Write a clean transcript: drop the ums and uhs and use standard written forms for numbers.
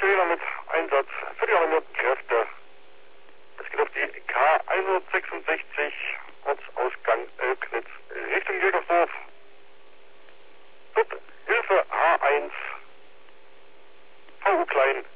Fehler mit Einsatz für die Kräfte. Es geht auf die K166, Ortsausgang Elbknitz, Richtung Jägersdorf. Dort Hilfe H1, VU Klein.